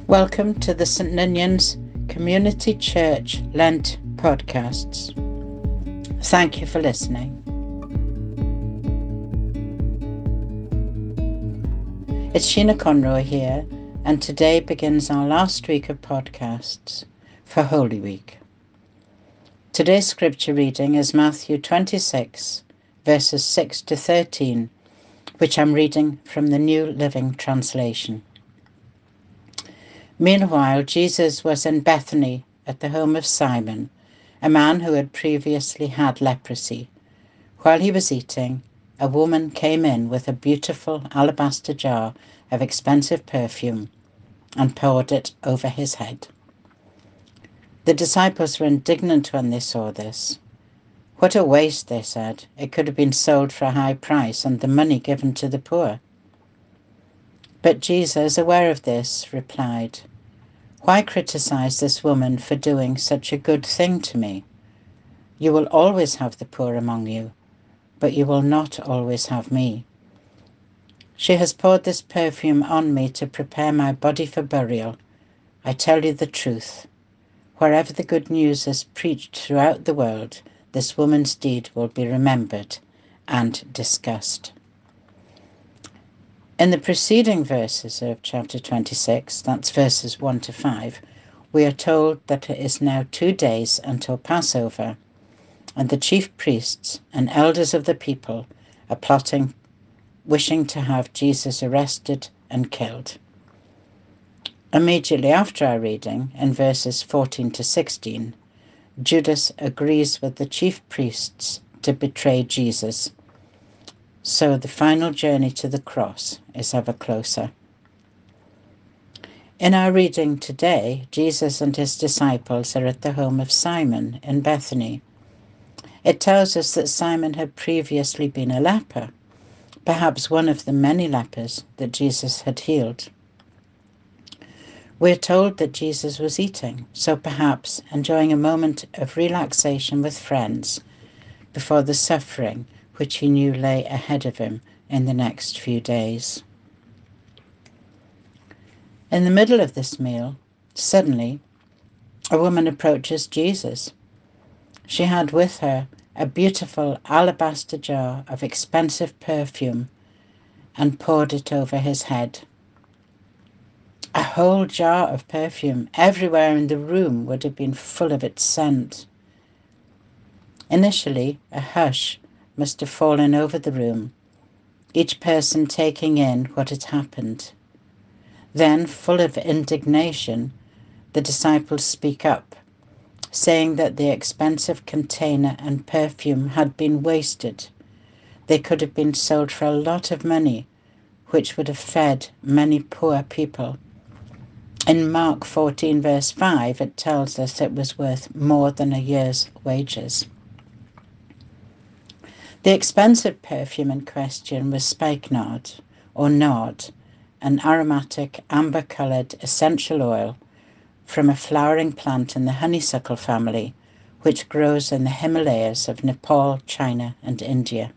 Welcome to the St Ninians Community Church Lent podcasts. Thank you for listening. It's Sheena Conroy here, and today begins our last week of podcasts for Holy Week. Today's scripture reading is Matthew 26, verses 6 to 13, which I'm reading from the New Living Translation. Meanwhile, Jesus was in Bethany at the home of Simon, a man who had previously had leprosy. While he was eating, a woman came in with a beautiful alabaster jar of expensive perfume and poured it over his head. The disciples were indignant when they saw this. "What a waste," they said. "It could have been sold for a high price and the money given to the poor." But Jesus, aware of this, replied, "Why criticize this woman for doing such a good thing to me? You will always have the poor among you, but you will not always have me. She has poured this perfume on me to prepare my body for burial. I tell you the truth. Wherever the good news is preached throughout the world, this woman's deed will be remembered and discussed." In the preceding verses of chapter 26, that's verses 1 to 5, we are told that it is now 2 days until Passover, and the chief priests and elders of the people are plotting, wishing to have Jesus arrested and killed. Immediately after our reading, in verses 14 to 16, Judas agrees with the chief priests to betray Jesus. So the final journey to the cross is ever closer. In our reading today, Jesus and his disciples are at the home of Simon in Bethany. It tells us that Simon had previously been a leper, perhaps one of the many lepers that Jesus had healed. We're told that Jesus was eating, so perhaps enjoying a moment of relaxation with friends before the suffering which he knew lay ahead of him in the next few days. In the middle of this meal, suddenly, a woman approaches Jesus. She had with her a beautiful alabaster jar of expensive perfume and poured it over his head. A whole jar of perfume everywhere in the room would have been full of its scent. Initially, a hush must have fallen over the room, each person taking in what had happened. Then, full of indignation, the disciples speak up, saying that the expensive container and perfume had been wasted. They could have been sold for a lot of money, which would have fed many poor people. In Mark 14 verse 5, it tells us it was worth more than a year's wages. The expensive perfume in question was spikenard, or nard, an aromatic amber-coloured essential oil from a flowering plant in the honeysuckle family, which grows in the Himalayas of Nepal, China, and India.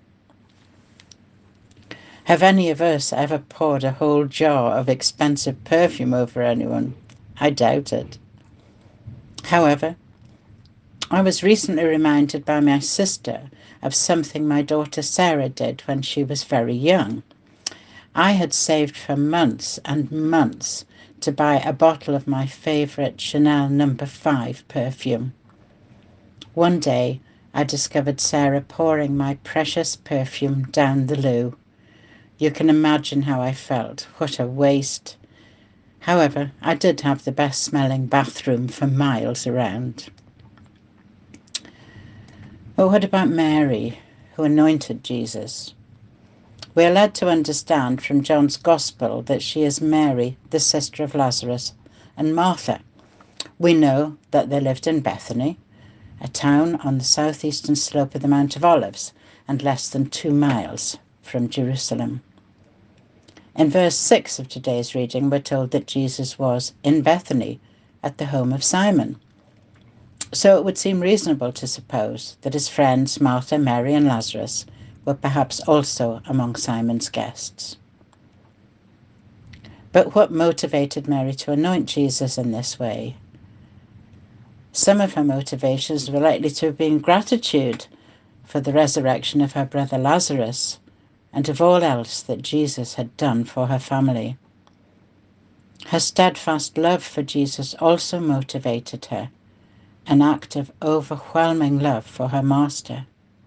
Have any of us ever poured a whole jar of expensive perfume over anyone? I doubt it. However, I was recently reminded by my sister of something my daughter Sarah did when she was very young. I had saved for months and months to buy a bottle of my favourite Chanel No. 5 perfume. One day, I discovered Sarah pouring my precious perfume down the loo. You can imagine how I felt. What a waste. However, I did have the best smelling bathroom for miles around. But what about Mary, who anointed Jesus? We are led to understand from John's Gospel that she is Mary, the sister of Lazarus and Martha. We know that they lived in Bethany, a town on the southeastern slope of the Mount of Olives and less than 2 miles from Jerusalem. In verse 6 of today's reading, we're told that Jesus was in Bethany at the home of Simon. So it would seem reasonable to suppose that his friends Martha, Mary, and Lazarus were perhaps also among Simon's guests. But what motivated Mary to anoint Jesus in this way? Some of her motivations were likely to have been gratitude for the resurrection of her brother Lazarus and of all else that Jesus had done for her family. Her steadfast love for Jesus also motivated her, an act of overwhelming love for her master.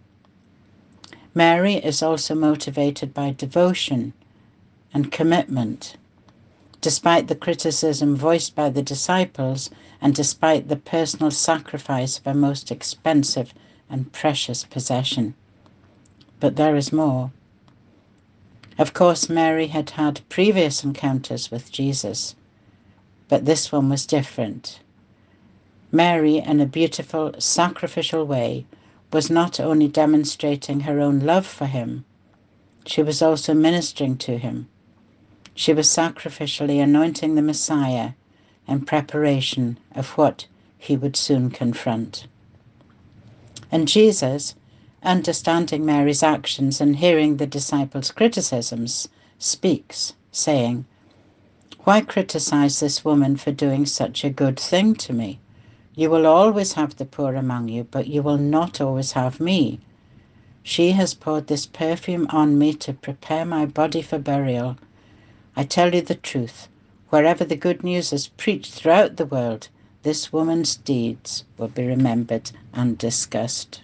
Mary is also motivated by devotion and commitment. Despite the criticism voiced by the disciples and despite the personal sacrifice of her most expensive and precious possession. But there is more. Of course, Mary had had previous encounters with Jesus, but this one was different. Mary, in a beautiful, sacrificial way, was not only demonstrating her own love for him, she was also ministering to him. She was sacrificially anointing the Messiah in preparation of what he would soon confront. And Jesus, understanding Mary's actions and hearing the disciples' criticisms, speaks, saying, "Why criticize this woman for doing such a good thing to me? You will always have the poor among you, but you will not always have me. She has poured this perfume on me to prepare my body for burial. I tell you the truth, wherever the good news is preached throughout the world, this woman's deeds will be remembered and discussed."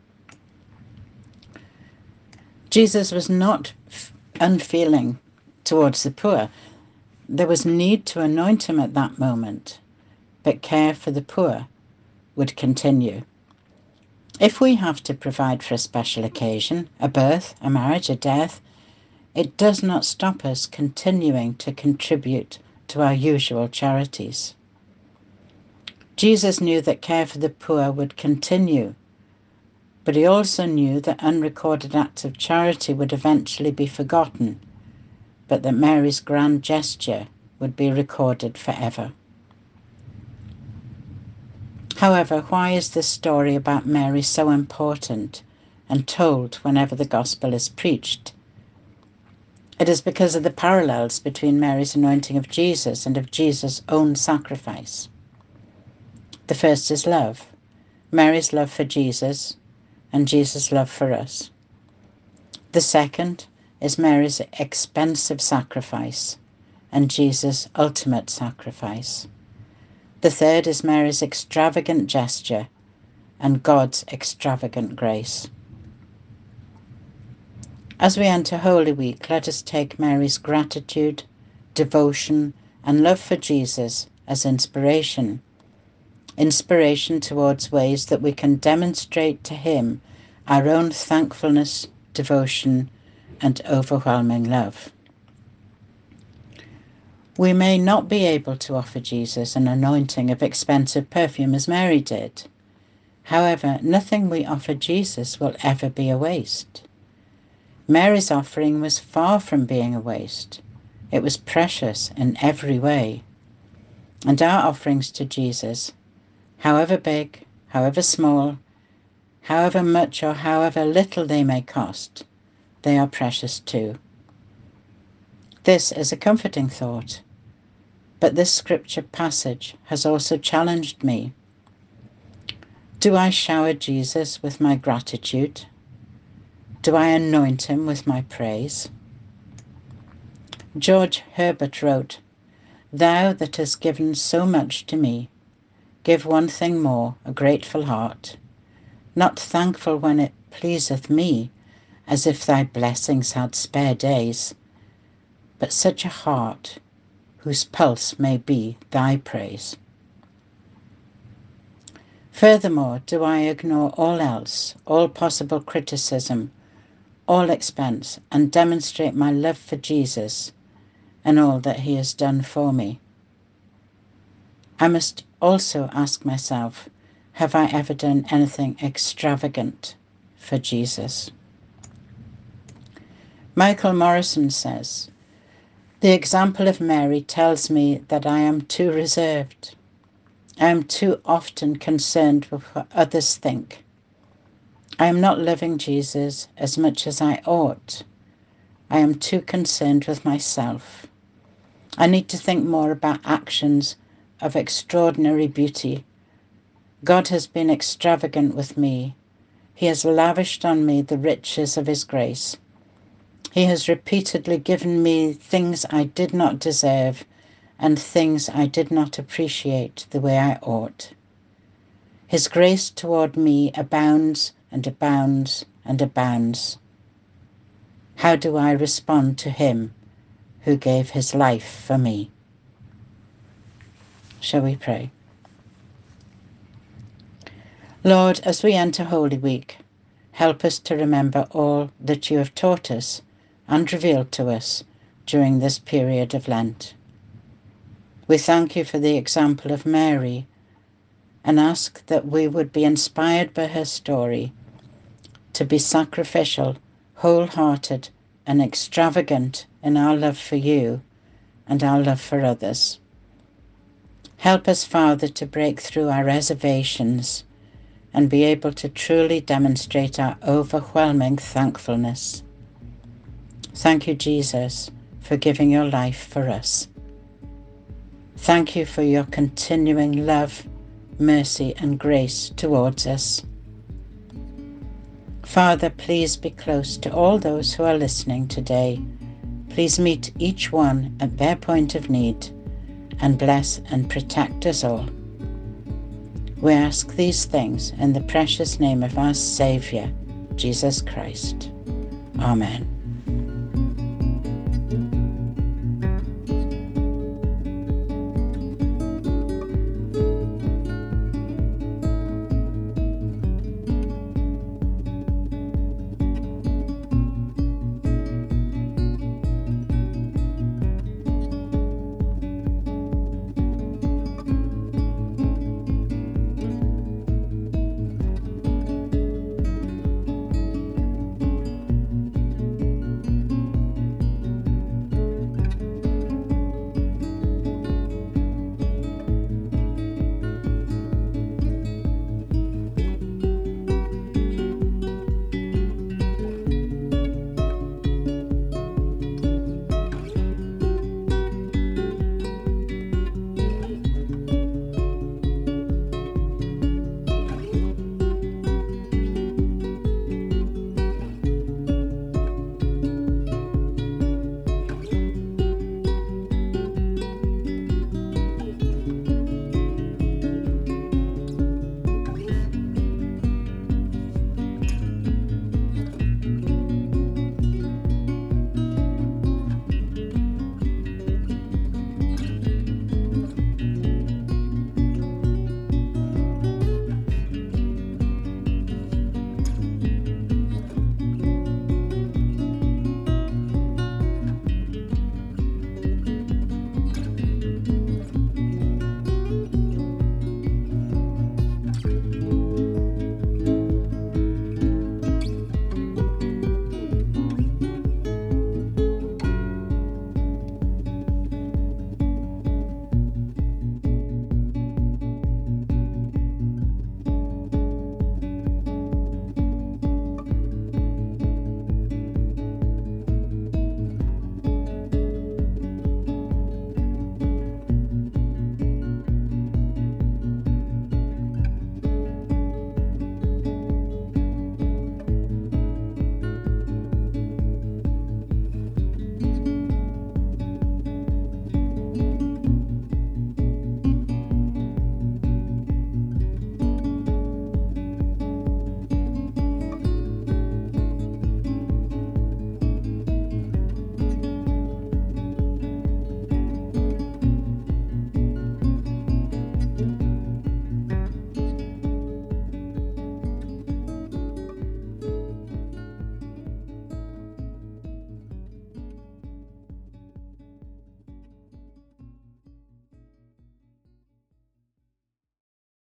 Jesus was not unfeeling towards the poor. There was need to anoint him at that moment, but care for the poor would continue. If we have to provide for a special occasion, a birth, a marriage, a death, it does not stop us continuing to contribute to our usual charities. Jesus knew that care for the poor would continue, but he also knew that unrecorded acts of charity would eventually be forgotten, but that Mary's grand gesture would be recorded forever. However, why is this story about Mary so important and told whenever the gospel is preached? It is because of the parallels between Mary's anointing of Jesus and of Jesus' own sacrifice. The first is love, Mary's love for Jesus and Jesus' love for us. The second is Mary's expensive sacrifice and Jesus' ultimate sacrifice. The third is Mary's extravagant gesture and God's extravagant grace. As we enter Holy Week, let us take Mary's gratitude, devotion, and love for Jesus as inspiration towards ways that we can demonstrate to him our own thankfulness, devotion, and overwhelming love. We may not be able to offer Jesus an anointing of expensive perfume as Mary did. However, nothing we offer Jesus will ever be a waste. Mary's offering was far from being a waste. It was precious in every way. And our offerings to Jesus, however big, however small, however much or however little they may cost, they are precious too. This is a comforting thought, but this scripture passage has also challenged me. Do I shower Jesus with my gratitude? Do I anoint him with my praise? George Herbert wrote, "Thou that hast given so much to me, give one thing more, a grateful heart, not thankful when it pleaseth me, as if thy blessings had spare days, but such a heart whose pulse may be thy praise." Furthermore, do I ignore all else, all possible criticism, all expense, and demonstrate my love for Jesus and all that he has done for me? I must also ask myself, have I ever done anything extravagant for Jesus? Michael Morrison says, "The example of Mary tells me that I am too reserved. I am too often concerned with what others think. I am not loving Jesus as much as I ought. I am too concerned with myself. I need to think more about actions of extraordinary beauty. God has been extravagant with me. He has lavished on me the riches of His grace. He has repeatedly given me things I did not deserve and things I did not appreciate the way I ought. His grace toward me abounds and abounds and abounds. How do I respond to Him who gave His life for me? Shall we pray? Lord, as we enter Holy Week, help us to remember all that You have taught us and revealed to us during this period of Lent. We thank You for the example of Mary and ask that we would be inspired by her story to be sacrificial, wholehearted, and extravagant in our love for You and our love for others. Help us, Father, to break through our reservations and be able to truly demonstrate our overwhelming thankfulness. Thank You, Jesus, for giving Your life for us. Thank You for Your continuing love, mercy, and grace towards us. Father, please be close to all those who are listening today. Please meet each one at their point of need and bless and protect us all. We ask these things in the precious name of our Saviour, Jesus Christ. Amen.